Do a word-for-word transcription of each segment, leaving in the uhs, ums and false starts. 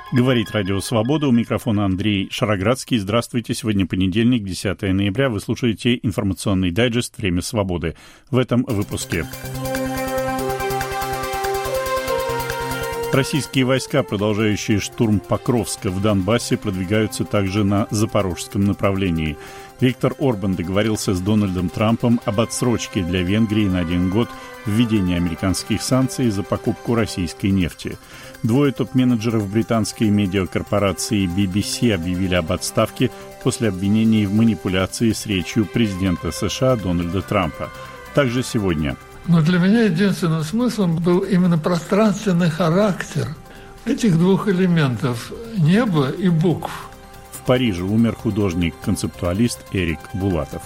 Говорит Радио Свобода, у микрофона Андрей Шароградский. Здравствуйте, сегодня понедельник, десятое ноября. Вы слушаете информационный дайджест «Время свободы». В этом выпуске. Российские войска, продолжающие штурм Покровска в Донбассе, продвигаются также на запорожском направлении. Виктор Орбан договорился с Дональдом Трампом об отсрочке для Венгрии на один год введения американских санкций за покупку российской нефти. Двое топ-менеджеров британской медиакорпорации би би си объявили об отставке после обвинений в манипуляции с речью президента США Дональда Трампа. Также сегодня. Но для меня единственным смыслом был именно пространственный характер этих двух элементов – неба и букв. В Париже умер художник-концептуалист Эрик Булатов.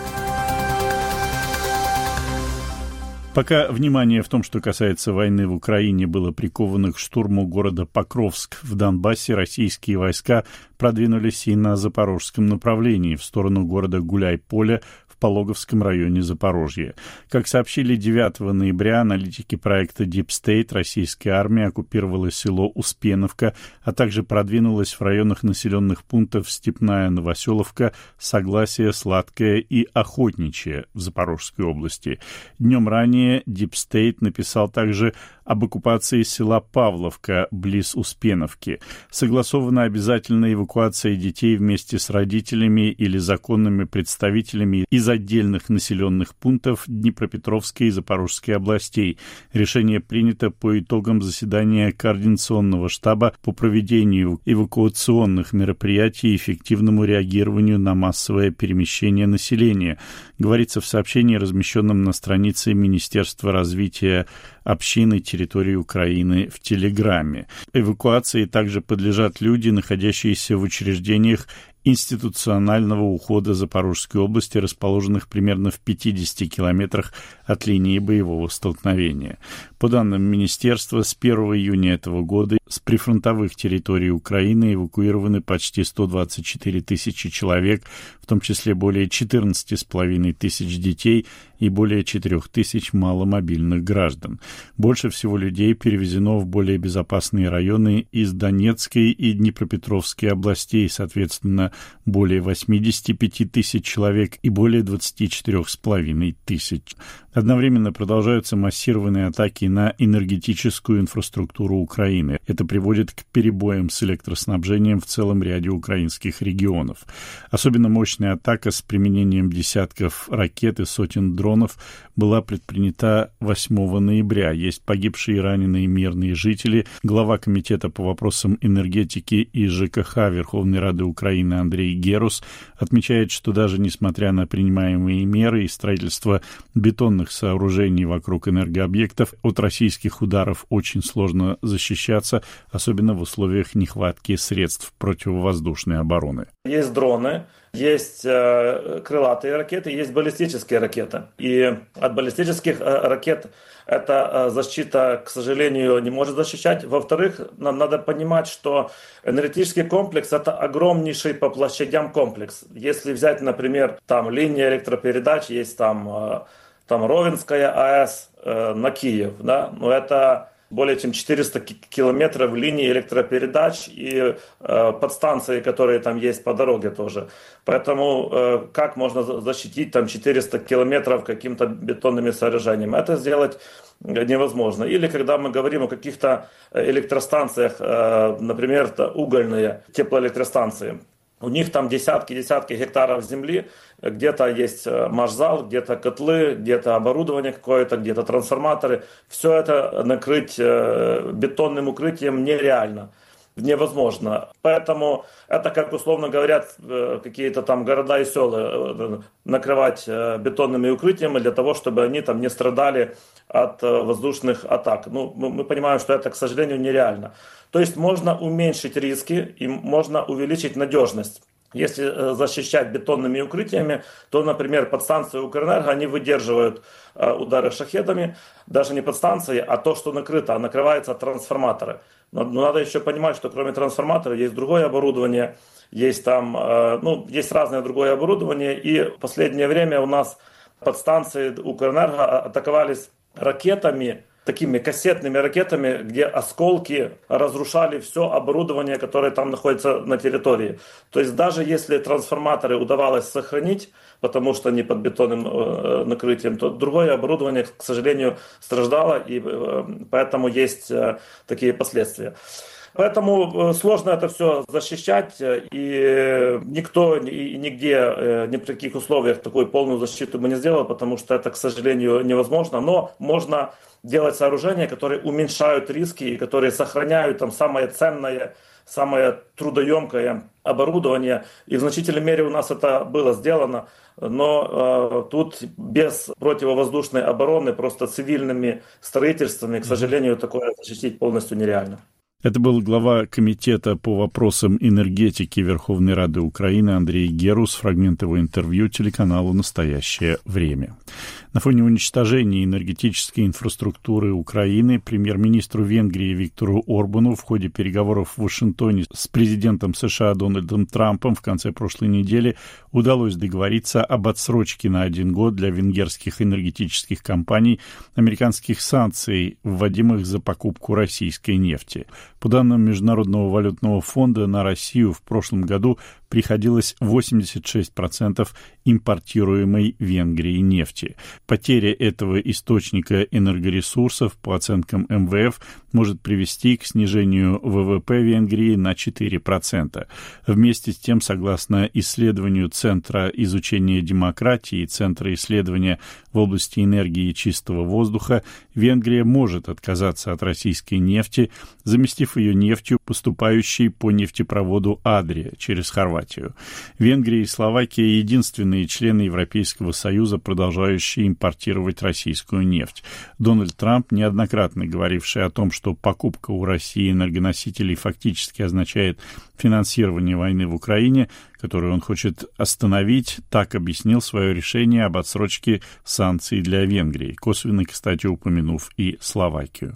Пока внимание в том, что касается войны в Украине, было приковано к штурму города Покровск в Донбассе, российские войска продвинулись и на запорожском направлении, в сторону города Гуляйполя, в Пологовском районе Запорожья. Как сообщили девятого ноября аналитики проекта Deep State, российская армия оккупировала село Успеновка, а также продвинулась в районах населенных пунктов Степная Новоселовка, Согласие, Сладкое и Охотничье в Запорожской области. Днем ранее Deep State написал также об оккупации села Павловка близ Успеновки. Согласована обязательная эвакуация детей вместе с родителями или законными представителями из отдельных населенных пунктов Днепропетровской и Запорожской областей. Решение принято по итогам заседания Координационного штаба по проведению эвакуационных мероприятий и эффективному реагированию на массовое перемещение населения, говорится в сообщении, размещенном на странице Министерства развития общины территории Украины в Телеграме. Эвакуации также подлежат люди, находящиеся в учреждениях институционального ухода Запорожской области, расположенных примерно в пятидесяти километрах от линии боевого столкновения. По данным Министерства, с первого июня этого года с прифронтовых территорий Украины эвакуированы почти сто двадцать четыре тысячи человек, в том числе более четырнадцать с половиной тысяч детей и более четырех тысяч маломобильных граждан. Больше всего людей перевезено в более безопасные районы из Донецкой и Днепропетровской областей, соответственно, более восемьдесят пять тысяч человек и более двадцать четыре с половиной тысяч. Одновременно продолжаются массированные атаки на энергетическую инфраструктуру Украины. Это приводит к перебоям с электроснабжением в целом ряде украинских регионов. Особенно мощная атака с применением десятков ракет и сотен дронов была предпринята восьмого ноября. Есть погибшие и раненые мирные жители. Глава Комитета по вопросам энергетики и ЖКХ Верховной Рады Украины Андрей Герус отмечает, что даже несмотря на принимаемые меры и строительство бетонных сооружений вокруг энергообъектов, от российских ударов очень сложно защищаться, особенно в условиях нехватки средств противовоздушной обороны. Есть дроны, есть э, крылатые ракеты, есть баллистические ракеты. И от баллистических э, ракет эта э, защита, к сожалению, не может защищать. Во-вторых, нам надо понимать, что энергетический комплекс – это огромнейший по площадям комплекс. Если взять, например, там линия электропередач, есть там, э, там Ровенская АЭС э, на Киев, да, но это более чем четыреста километров линий электропередач и э, подстанции, которые там есть по дороге тоже. Поэтому э, как можно защитить там четыреста километров каким-то бетонными сооружениями? Это сделать невозможно. Или когда мы говорим о каких-то электростанциях, э, например, угольные теплоэлектростанции, у них там десятки-десятки гектаров земли, где-то есть машзал, где-то котлы, где-то оборудование какое-то, где-то трансформаторы. Все это накрыть бетонным укрытием нереально, невозможно. Поэтому это, как условно говорят, какие-то там города и села накрывать бетонными укрытиями для того, чтобы они там не страдали от воздушных атак. Ну, мы понимаем, что это, к сожалению, нереально. То есть можно уменьшить риски и можно увеличить надежность. Если защищать бетонными укрытиями, то, например, подстанции Укрэнерго, они выдерживают удары шахедами, даже не подстанции, а то, что накрыто, а накрываются трансформаторы. Но, но надо еще понимать, что кроме трансформатора есть другое оборудование, есть там, ну, есть разное другое оборудование, и в последнее время у нас подстанции Укрэнерго атаковались ракетами такими кассетными ракетами, где осколки разрушали все оборудование, которое там находится на территории. То есть даже если трансформаторы удавалось сохранить, потому что они под бетонным э, накрытием, то другое оборудование, к сожалению, страдало, и э, поэтому есть э, такие последствия. Поэтому сложно это все защищать, и никто и нигде, ни при каких условиях такую полную защиту бы не сделал, потому что это, к сожалению, невозможно. Но можно делать сооружения, которые уменьшают риски и которые сохраняют там самое ценное, самое трудоемкое оборудование. И в значительной мере у нас это было сделано. Но э, тут без противовоздушной обороны, просто цивильными строительствами, к сожалению, такое защитить полностью нереально. Это был глава Комитета по вопросам энергетики Верховной Рады Украины Андрей Герус, фрагмент его интервью телеканалу «Настоящее время». На фоне уничтожения энергетической инфраструктуры Украины премьер-министру Венгрии Виктору Орбану в ходе переговоров в Вашингтоне с президентом США Дональдом Трампом в конце прошлой недели удалось договориться об отсрочке на один год для венгерских энергетических компаний американских санкций, вводимых за покупку российской нефти. По данным Международного валютного фонда, на Россию в прошлом году приходилось восемьдесят шесть процентов импортируемой Венгрией нефти. Потеря этого источника энергоресурсов, по оценкам эм вэ эф, может привести к снижению вэ вэ пэ Венгрии на четыре процента. Вместе с тем, согласно исследованию Центра изучения демократии и Центра исследования в области энергии и чистого воздуха, Венгрия может отказаться от российской нефти, заместив ее нефтью, поступающей по нефтепроводу Адрия через Хорватию. Венгрия и Словакия — единственные члены Европейского Союза, продолжающие импортировать российскую нефть. Дональд Трамп, неоднократно говоривший о том, что покупка у России энергоносителей фактически означает финансирование войны в Украине, которую он хочет остановить, так объяснил свое решение об отсрочке санкций для Венгрии, косвенно, кстати, упомянув и Словакию.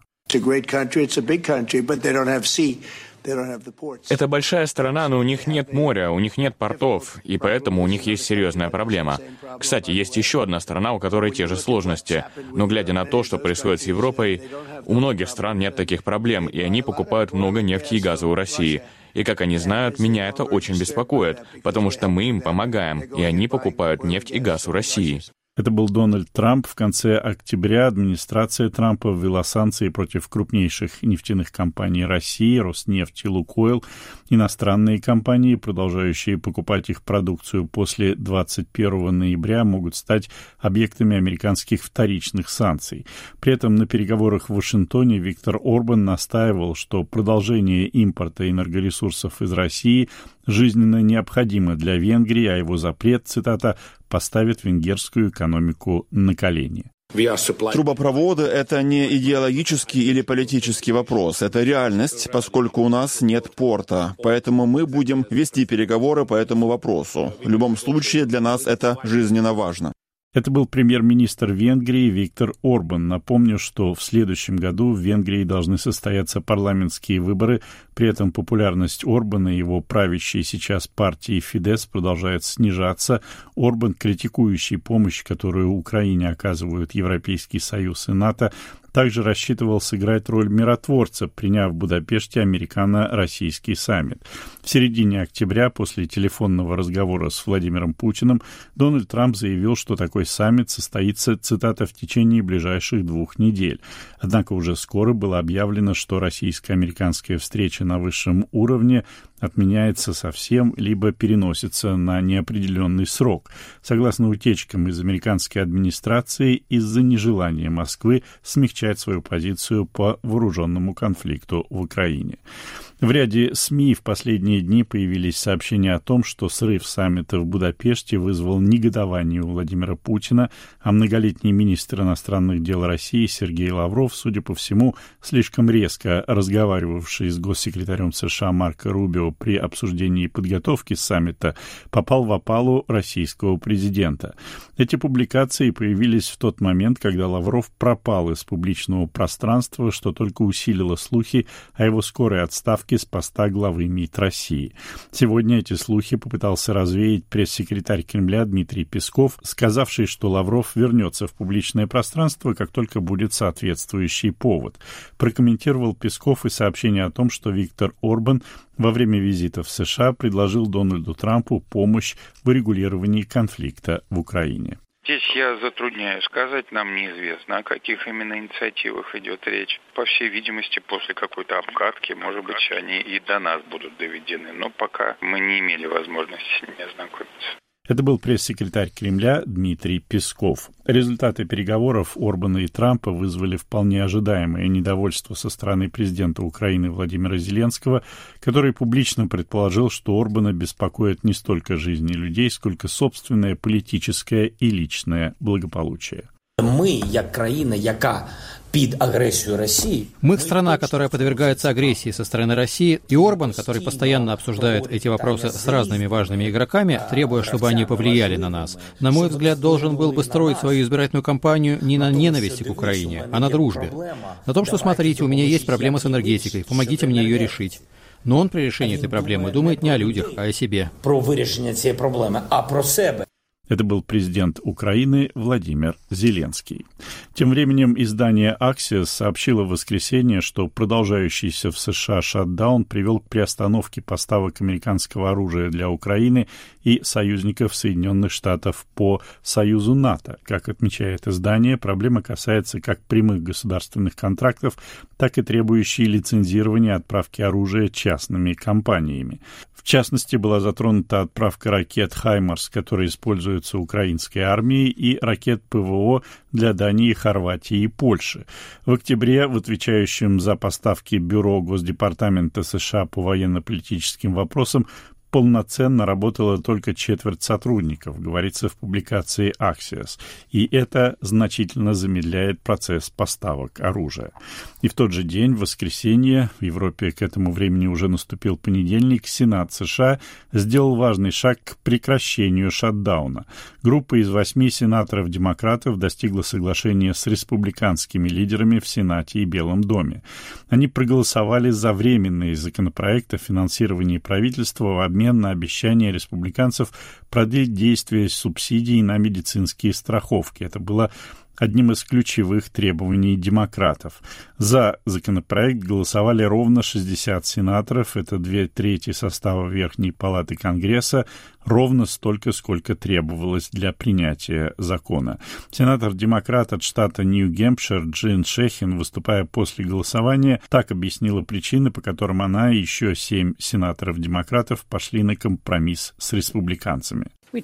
Это большая страна, но у них нет моря, у них нет портов, и поэтому у них есть серьезная проблема. Кстати, есть еще одна страна, у которой те же сложности. Но глядя на то, что происходит с Европой, у многих стран нет таких проблем, и они покупают много нефти и газа у России. И, как они знают, меня это очень беспокоит, потому что мы им помогаем, и они покупают нефть и газ у России. Это был Дональд Трамп. В конце октября администрация Трампа ввела санкции против крупнейших нефтяных компаний России, Роснефть и Лукойл. Иностранные компании, продолжающие покупать их продукцию после двадцать первого ноября, могут стать объектами американских вторичных санкций. При этом на переговорах в Вашингтоне Виктор Орбан настаивал, что продолжение импорта энергоресурсов из России жизненно необходимо для Венгрии, а его запрет, цитата, поставит венгерскую экономику на колени. Трубопроводы — это не идеологический или политический вопрос, это реальность, поскольку у нас нет порта. Поэтому мы будем вести переговоры по этому вопросу. В любом случае, для нас это жизненно важно. Это был премьер-министр Венгрии Виктор Орбан. Напомню, что в следующем году в Венгрии должны состояться парламентские выборы. При этом популярность Орбана и его правящей сейчас партии Фидес продолжает снижаться. Орбан, критикующий помощь, которую Украине оказывают Европейский Союз и НАТО, также рассчитывал сыграть роль миротворца, приняв в Будапеште американо-российский саммит. В середине октября, после телефонного разговора с Владимиром Путиным, Дональд Трамп заявил, что такой саммит состоится, цитата, в течение ближайших двух недель. Однако уже скоро было объявлено, что российско-американская встреча на высшем уровне отменяется совсем, либо переносится на неопределенный срок. Согласно утечкам из американской администрации, из-за нежелания Москвы смягчать свою позицию по вооруженному конфликту в Украине. В ряде СМИ в последние дни появились сообщения о том, что срыв саммита в Будапеште вызвал негодование у Владимира Путина, а многолетний министр иностранных дел России Сергей Лавров, судя по всему, слишком резко разговаривавший с госсекретарем США Марко Рубио при обсуждении подготовки саммита, попал в опалу российского президента. Эти публикации появились в тот момент, когда Лавров пропал из публичного пространства, что только усилило слухи о его скорой отставке отставки с поста главы МИД России. Сегодня эти слухи попытался развеять пресс-секретарь Кремля Дмитрий Песков, сказавший, что Лавров вернется в публичное пространство, как только будет соответствующий повод. Прокомментировал Песков и сообщение о том, что Виктор Орбан во время визита в США предложил Дональду Трампу помощь в урегулировании конфликта в Украине. Здесь я затрудняюсь сказать, нам неизвестно, о каких именно инициативах идет речь. По всей видимости, после какой-то обкатки, может быть, они и до нас будут доведены, но пока мы не имели возможности с ними ознакомиться. Это был пресс-секретарь Кремля Дмитрий Песков. Результаты переговоров Орбана и Трампа вызвали вполне ожидаемое недовольство со стороны президента Украины Владимира Зеленского, который публично предположил, что Орбана беспокоит не столько жизни людей, сколько собственное политическое и личное благополучие. Мы, як країна, яка під агрессию России. Мы страна, которая подвергается агрессии со стороны России, и Орбан, который постоянно обсуждает эти вопросы с разными важными игроками, требуя, чтобы они повлияли на нас, на мой взгляд, должен был бы строить свою избирательную кампанию не на ненависти к Украине, а на дружбе. На том, что, смотрите, у меня есть проблема с энергетикой, помогите мне ее решить. Но он при решении этой проблемы думает не о людях, а о себе. Про вирішення цієї проблеми, а про себе. Это был президент Украины Владимир Зеленский. Тем временем издание Axios сообщило в воскресенье, что продолжающийся в США шатдаун привел к приостановке поставок американского оружия для Украины и союзников Соединенных Штатов по Союзу НАТО. Как отмечает издание, проблема касается как прямых государственных контрактов, так и требующей лицензирования отправки оружия частными компаниями. В частности, была затронута отправка ракет «Хаймарс», которые используются украинской армией, и ракет ПВО для Дании, Хорватии и Польши. В октябре в отвечающем за поставки Бюро Госдепартамента США по военно-политическим вопросам полноценно работала только четверть сотрудников, говорится в публикации Axios, и это значительно замедляет процесс поставок оружия. И в тот же день, в воскресенье, в Европе к этому времени уже наступил понедельник, Сенат США сделал важный шаг к прекращению шатдауна. Группа из восьми сенаторов-демократов достигла соглашения с республиканскими лидерами в Сенате и Белом доме. Они проголосовали за временный законопроект о финансировании правительства в обмен на обещание республиканцев продлить действие субсидий на медицинские страховки. Это было одним из ключевых требований демократов. За законопроект голосовали ровно шестьдесят сенаторов, это две трети состава Верхней палаты Конгресса, ровно столько, сколько требовалось для принятия закона. Сенатор-демократ от штата Нью-Гэмпшир Джин Шехин, выступая после голосования, так объяснила причины, по которым она и еще семь сенаторов-демократов пошли на компромисс с республиканцами. Мы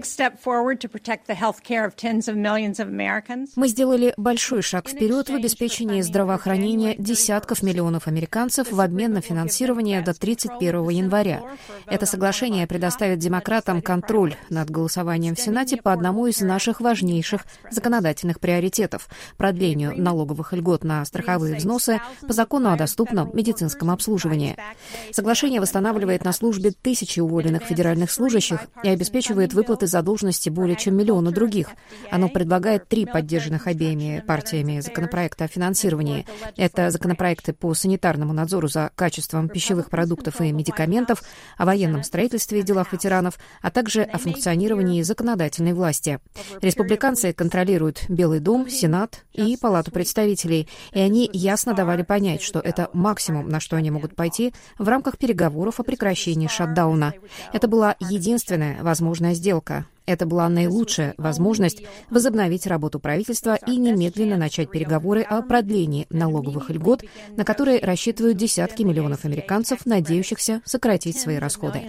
сделали большой шаг вперед в обеспечении здравоохранения десятков миллионов американцев в обмен на финансирование до тридцать первого января. Это соглашение предоставит демократам контроль над голосованием в Сенате по одному из наших важнейших законодательных приоритетов – продлению налоговых льгот на страховые взносы по закону о доступном медицинском обслуживании. Соглашение восстанавливает на службе тысячи уволенных федеральных служащих и обеспечивает выплаты задолженности более чем миллиону других. Оно предлагает три поддержанных обеими партиями законопроекта о финансировании. Это законопроекты по санитарному надзору за качеством пищевых продуктов и медикаментов, о военном строительстве и делах ветеранов, а также о функционировании законодательной власти. Республиканцы контролируют Белый дом, Сенат и Палату представителей, и они ясно давали понять, что это максимум, на что они могут пойти в рамках переговоров о прекращении шатдауна. Это была единственная возможная сделка. Это была наилучшая возможность возобновить работу правительства и немедленно начать переговоры о продлении налоговых льгот, на которые рассчитывают десятки миллионов американцев, надеющихся сократить свои расходы.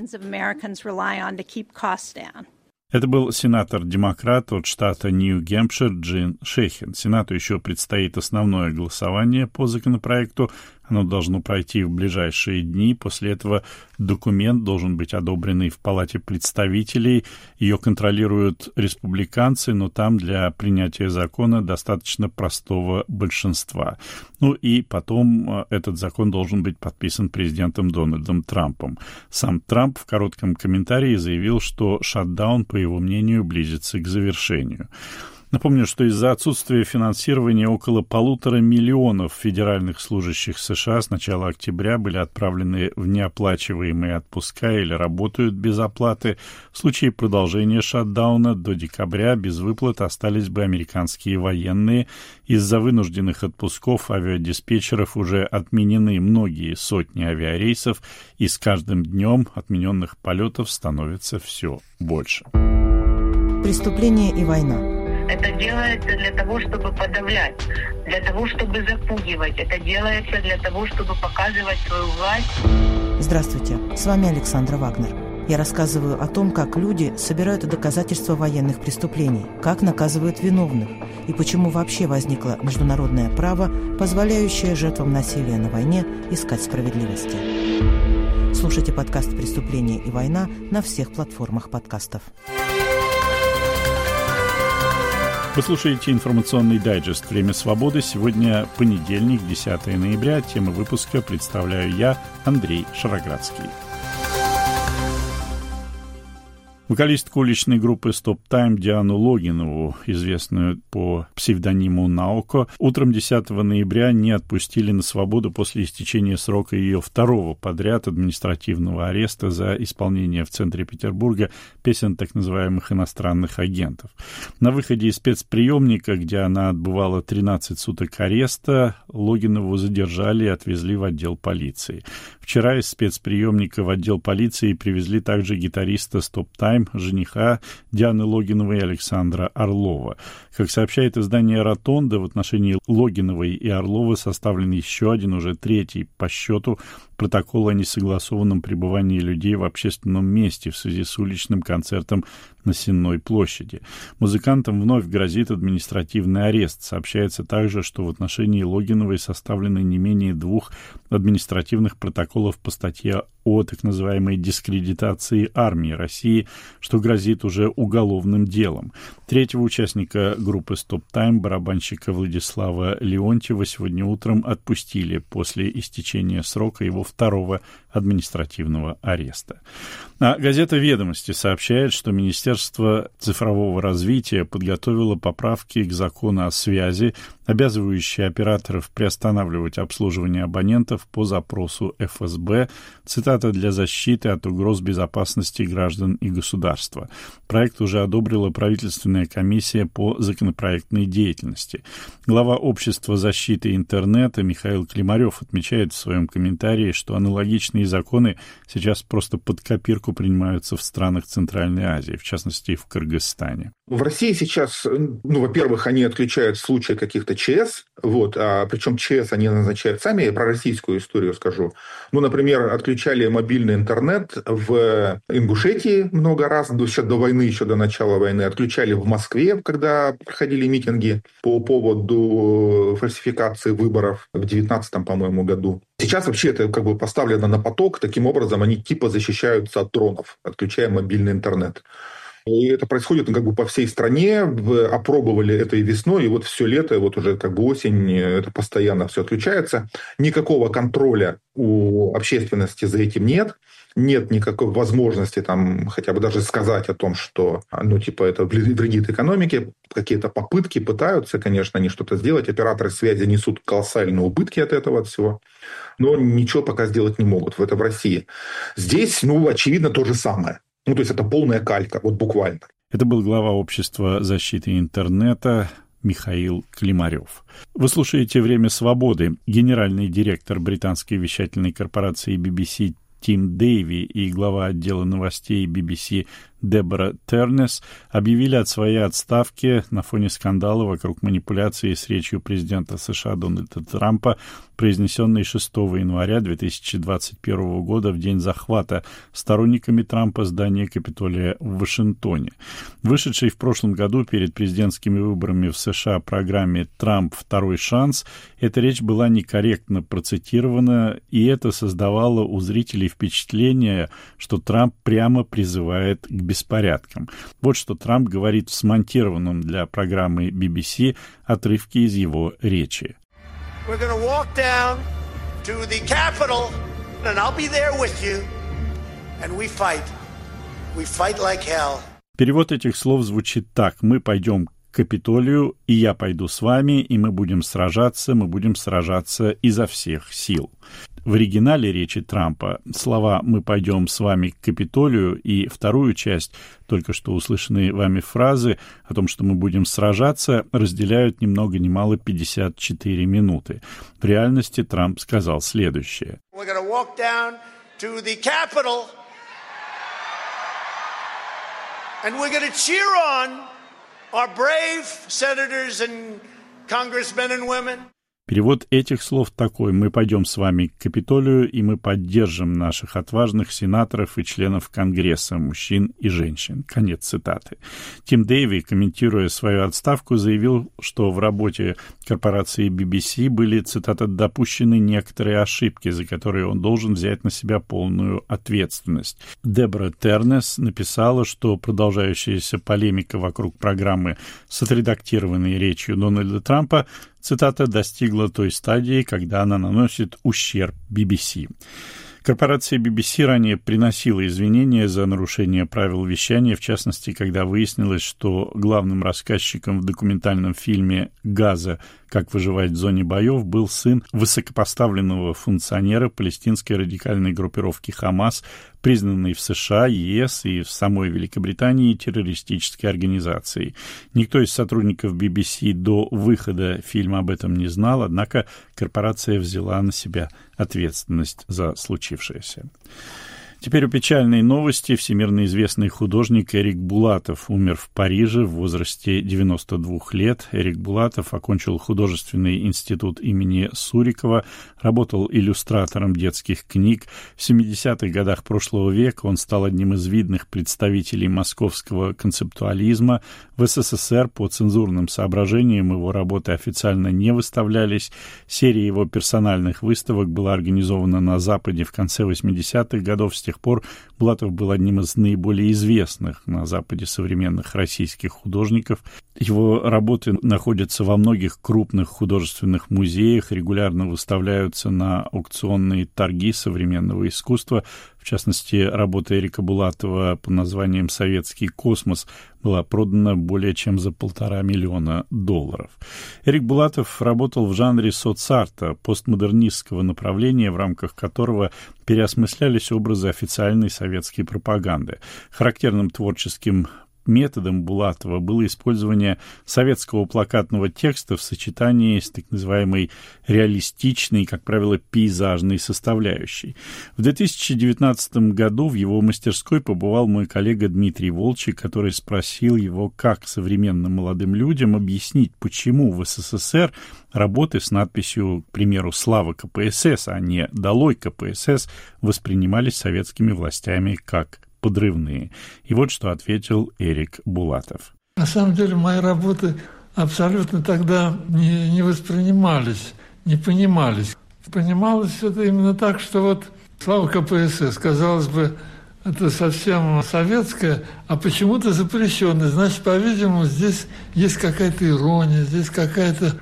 Это был сенатор-демократ от штата Нью-Гэмпшир Джин Шехин. Сенату еще предстоит основное голосование по законопроекту. Оно должно пройти в ближайшие дни. После этого документ должен быть одобренный в Палате представителей. Ее контролируют республиканцы, но там для принятия закона достаточно простого большинства. Ну и потом этот закон должен быть подписан президентом Дональдом Трампом. Сам Трамп в коротком комментарии заявил, что шатдаун, по его мнению, близится к завершению. Напомню, что из-за отсутствия финансирования около полутора миллионов федеральных служащих США с начала октября были отправлены в неоплачиваемые отпуска или работают без оплаты. В случае продолжения шатдауна до декабря без выплат остались бы американские военные. Из-за вынужденных отпусков авиадиспетчеров уже отменены многие сотни авиарейсов, и с каждым днем отмененных полетов становится все больше. Преступление и война. Это делается для того, чтобы подавлять, для того, чтобы запугивать. Это делается для того, чтобы показывать свою власть. Здравствуйте, с вами Александра Вагнер. Я рассказываю о том, как люди собирают доказательства военных преступлений, как наказывают виновных и почему вообще возникло международное право, позволяющее жертвам насилия на войне искать справедливости. Слушайте подкаст «Преступление и война» на всех платформах подкастов. Вы слушаете информационный дайджест «Время свободы». Сегодня понедельник, десятое ноября. Тему выпуска представляю я, Андрей Шароградский. Вокалистку уличной группы «Стоп Тайм» Диану Логинову, известную по псевдониму Наоко, утром десятого ноября не отпустили на свободу после истечения срока ее второго подряд административного ареста за исполнение в центре Петербурга песен так называемых иностранных агентов. На выходе из спецприемника, где она отбывала тринадцать суток ареста, Логинову задержали и отвезли в отдел полиции. Вчера из спецприемника в отдел полиции привезли также гитариста «Стоп Тайм», жениха Дианы Логиновой Александра Орлова. Как сообщает издание «Ротонда», в отношении Логиновой и Орлова составлен еще один, уже третий по счету, протокол о несогласованном пребывании людей в общественном месте в связи с уличным концертом на Сенной площади. Музыкантам вновь грозит административный арест. Сообщается также, что в отношении Логиновой составлены не менее двух административных протоколов по статье о так называемой дискредитации армии России, что грозит уже уголовным делом. Третьего участника группы «Стоп Тайм», барабанщика Владислава Леонтьева, сегодня утром отпустили после истечения срока его второго административного ареста. А газета «Ведомости» сообщает, что Министерство цифрового развития подготовило поправки к закону о связи, обязывающие операторов приостанавливать обслуживание абонентов по запросу эф эс бэ, цитата, «для защиты от угроз безопасности граждан и государства». Проект уже одобрила правительственная комиссия по законопроектной деятельности. Глава Общества защиты интернета Михаил Климарев отмечает в своем комментарии, что аналогичные законы сейчас просто под копирку принимаются в странах Центральной Азии, в частности, в Кыргызстане. В России сейчас, ну, во-первых, они отключают в случае каких-то ЧС, вот, а причем ЧС они назначают сами, я про российскую историю скажу. Ну, например, отключали мобильный интернет в Ингушетии много раз, еще до войны, еще до начала войны, отключали в Москве, когда проходили митинги по поводу фальсификации выборов в девятнадцатом, по-моему, году. Сейчас вообще это как бы поставлено на поток, таким образом они типа защищаются от дронов, отключая мобильный интернет. И это происходит ну, как бы по всей стране, опробовали это и весной, и вот все лето, вот уже как бы осень, это постоянно все отключается. Никакого контроля у общественности за этим нет. Нет никакой возможности там хотя бы даже сказать о том, что ну, типа, это вредит экономике. Какие-то попытки пытаются, конечно, они что-то сделать. Операторы связи несут колоссальные убытки от этого от всего. Но ничего пока сделать не могут. Это в России. Здесь, ну, очевидно, то же самое. Ну, то есть это полная калька, вот буквально. Это был глава Общества защиты интернета Михаил Климарев. Вы слушаете «Время свободы». Генеральный директор британской вещательной корпорации би би си Тим Дэйви и глава отдела новостей би би си Дебора Тернес объявили о своей отставке на фоне скандала вокруг манипуляции с речью президента США Дональда Трампа, произнесенной шестого января две тысячи двадцать первого года в день захвата сторонниками Трампа здания Капитолия в Вашингтоне. Вышедшей в прошлом году перед президентскими выборами в США программе «Трамп. Второй шанс» эта речь была некорректно процитирована, и это создавало у зрителей впечатление, что Трамп прямо призывает к беспорядкам. Вот что Трамп говорит в смонтированном для программы би би си отрывке из его речи. Перевод этих слов звучит так: «Мы пойдем к к Капитолию, и я пойду с вами, и мы будем сражаться, мы будем сражаться изо всех сил». В оригинале речи Трампа слова «мы пойдем с вами к Капитолию» и вторую часть, только что услышанные вами фразы о том, что мы будем сражаться, разделяют ни много ни мало пятьдесят четыре минуты. В реальности Трамп сказал следующее. Перевод этих слов такой: «Мы пойдем с вами к Капитолию, и мы поддержим наших отважных сенаторов и членов Конгресса, мужчин и женщин». Конец цитаты. Тим Дэйви, комментируя свою отставку, заявил, что в работе корпорации би би си были, цитата, «допущены некоторые ошибки, за которые он должен взять на себя полную ответственность». Дебора Тернес написала, что продолжающаяся полемика вокруг программы с отредактированной речью Дональда Трампа, цитата, «достигла той стадии, когда она наносит ущерб би би си». Корпорация би би си ранее приносила извинения за нарушение правил вещания, в частности, когда выяснилось, что главным рассказчиком в документальном фильме «Газа. Как выживать в зоне боев» был сын высокопоставленного функционера палестинской радикальной группировки «Хамас», признанной в США, ЕС и в самой Великобритании террористической организацией. Никто из сотрудников би би си до выхода фильма об этом не знал, однако корпорация взяла на себя ответственность за случившееся. Теперь о печальной новости. Всемирно известный художник Эрик Булатов умер в Париже в возрасте девяноста двух лет. Эрик Булатов окончил художественный институт имени Сурикова, работал иллюстратором детских книг. В семидесятых годах прошлого века он стал одним из видных представителей московского концептуализма. В эс эс эс эр по цензурным соображениям его работы официально не выставлялись. Серия его персональных выставок была организована на Западе в конце восьмидесятых годов. С тех пор Булатов был одним из наиболее известных на Западе современных российских художников. Его работы находятся во многих крупных художественных музеях, регулярно выставляются на аукционные торги современного искусства. В частности, работа Эрика Булатова под названием «Советский космос» была продана более чем за полтора миллиона долларов. Эрик Булатов работал в жанре соцарта, постмодернистского направления, в рамках которого переосмыслялись образы официальной советской пропаганды. Характерным творческим методом Булатова было использование советского плакатного текста в сочетании с так называемой реалистичной, как правило, пейзажной составляющей. В две тысячи девятнадцатом году в его мастерской побывал мой коллега Дмитрий Волчек, который спросил его, как современным молодым людям объяснить, почему в эс эс эс эр работы с надписью, к примеру, «Слава ка пэ эс эс», а не «Долой ка пэ эс эс», воспринимались советскими властями как подрывные. И вот что ответил Эрик Булатов. На самом деле мои работы абсолютно тогда не, не воспринимались, не понимались. Понималось это именно так, что вот «Слава ка пэ эс эс», казалось бы, это совсем советское, а почему-то запрещенное. Значит, по-видимому, здесь есть какая-то ирония, здесь какая-то...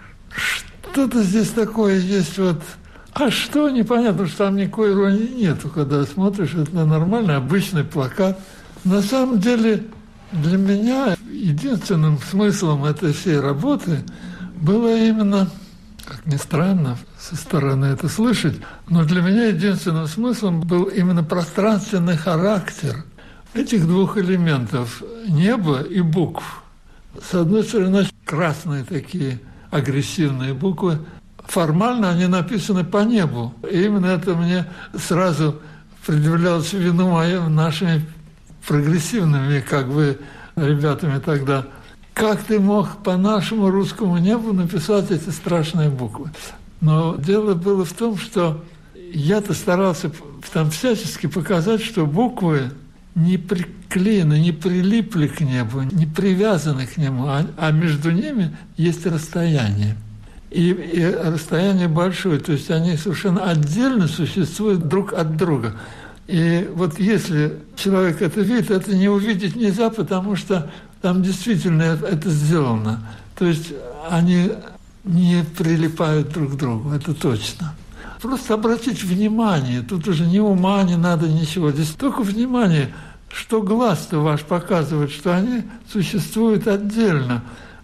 Что-то здесь такое есть вот... А что, непонятно, что там никакой иронии нету, когда смотришь, это нормальный, обычный плакат. На самом деле, для меня единственным смыслом этой всей работы было именно, как ни странно со стороны это слышать, но для меня единственным смыслом был именно пространственный характер этих двух элементов – неба и букв. С одной стороны, красные такие агрессивные буквы, формально они написаны по небу. И именно это мне сразу предъявлялось в вину моим нашими прогрессивными, как бы, ребятами тогда. Как ты мог по нашему русскому небу написать эти страшные буквы? Но дело было в том, что я-то старался там всячески показать, что буквы не приклеены, не прилипли к небу, не привязаны к нему, а, а между ними есть расстояние. И, и расстояние большое, то есть они совершенно отдельно существуют друг от друга. И вот если человек это видит, это не увидеть нельзя, потому что там действительно это сделано. То есть они не прилипают друг к другу, это точно. Просто обратить внимание, тут уже ни ума не надо, ничего. Здесь только внимание, что глаз-то ваш показывает, что они существуют отдельно.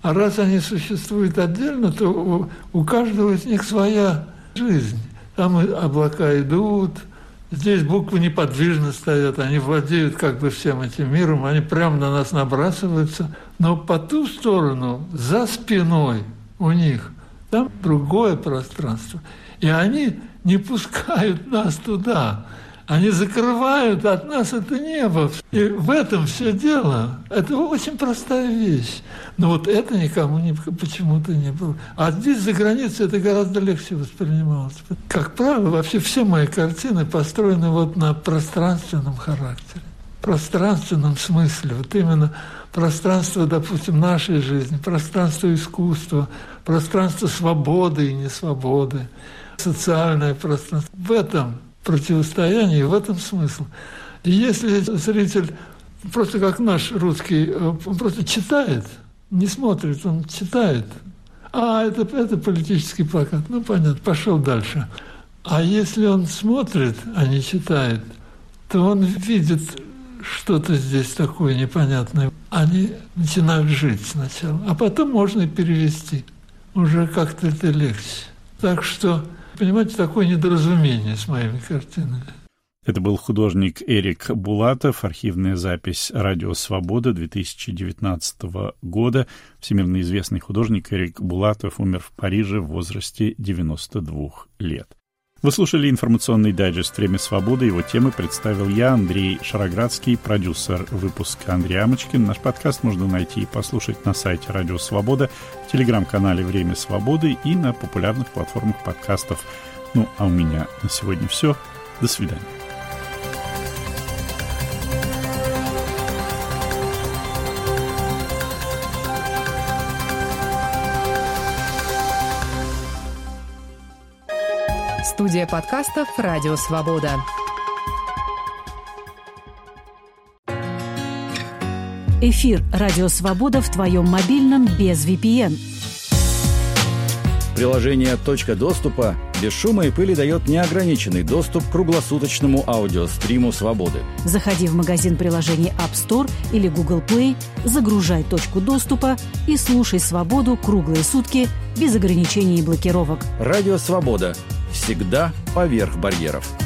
А раз они существуют отдельно, то у, у каждого из них своя жизнь. Там облака идут, здесь буквы неподвижно стоят, они владеют как бы всем этим миром, они прямо на нас набрасываются. Но по ту сторону, за спиной у них, там другое пространство. И они не пускают нас туда. Они закрывают от нас это небо. И в этом все дело. Это очень простая вещь. Но вот это никому не, почему-то не было. А здесь, за границей, это гораздо легче воспринималось. Как правило, вообще все мои картины построены вот на пространственном характере. Пространственном смысле. Вот именно пространство, допустим, нашей жизни, пространство искусства, пространство свободы и несвободы, социальное пространство. В этом противостояние, в этом смысл. И если зритель просто как наш русский, он просто читает, не смотрит, он читает. А, это, это политический плакат. Ну, понятно, пошел дальше. А если он смотрит, а не читает, то он видит что-то здесь такое непонятное. Они начинают жить сначала, а потом можно и перевести. Уже как-то это легче. Так что, понимаете, такое недоразумение с моими картинами. Это был художник Эрик Булатов. Архивная запись «Радио Свобода» две тысячи девятнадцатого года. Всемирно известный художник Эрик Булатов умер в Париже в возрасте девяноста двух лет. Вы слушали информационный дайджест «Время свободы». Его темы представил я, Андрей Шароградский, продюсер выпуска Андрей Амочкин. Наш подкаст можно найти и послушать на сайте «Радио Свобода», в телеграм-канале «Время свободы» и на популярных платформах подкастов. Ну, а у меня на сегодня все. До свидания. Студия подкастов «Радио Свобода». Эфир «Радио Свобода» в твоем мобильном без ви пи эн. Приложение «Точка доступа» без шума и пыли дает неограниченный доступ к круглосуточному аудиостриму «Свободы». Заходи в магазин приложений App Store или Google Play, загружай «Точку доступа» и слушай «Свободу» круглые сутки без ограничений и блокировок. «Радио Свобода». Всегда поверх барьеров.